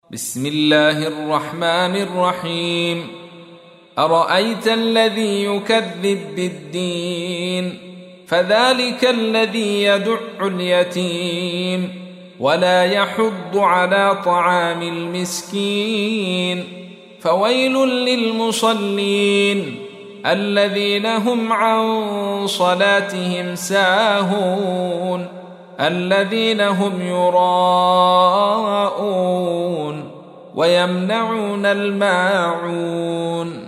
بسم الله الرحمن الرحيم. أرأيت الذي يكذب بالدين فذلك الذي يدع اليتيم ولا يحض على طعام المسكين فويل للمصلين الذين هم عن صلاتهم ساهون الذين هم يراءون ويمنعون الماعون